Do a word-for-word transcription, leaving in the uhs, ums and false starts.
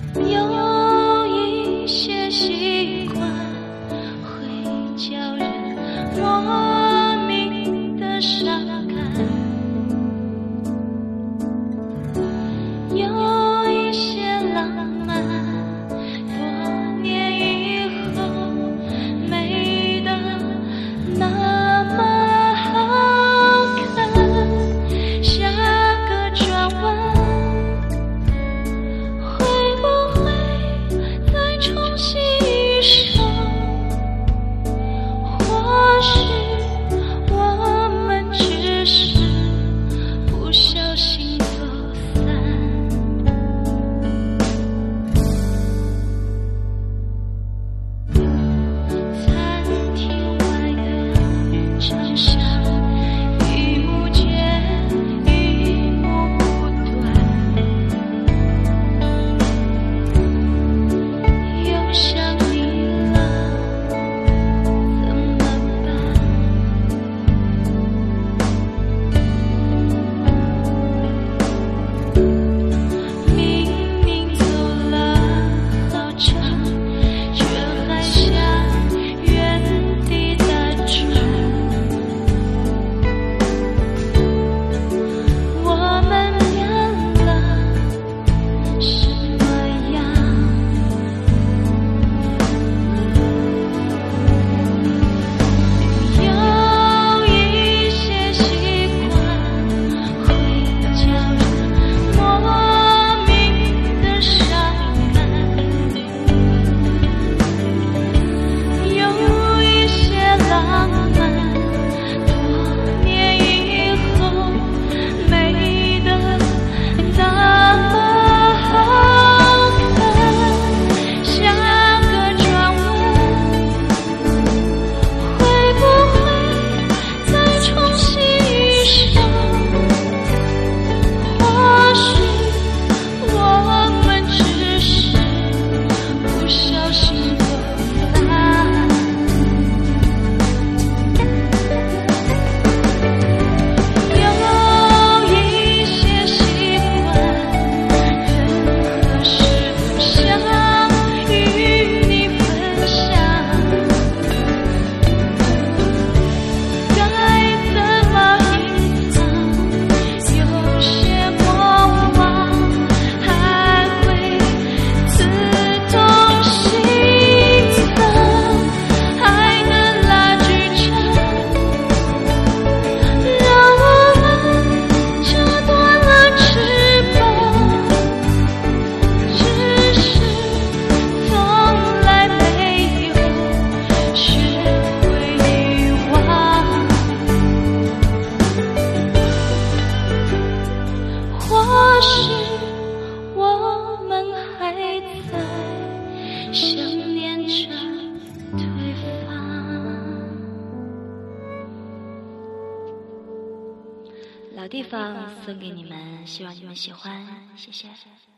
有一些习惯会叫人莫名的伤感，有一些浪漫多年以后美得那么好看，下个转弯重新一生，或许我们只是不小心走散。餐厅外的长巷，一幕接一幕不断。想你了，怎么办？明明走了好长，却还想原地打转。我们变了什么样？或许我们还在想念着对方。老地方送给你们，希望你们喜欢，谢谢。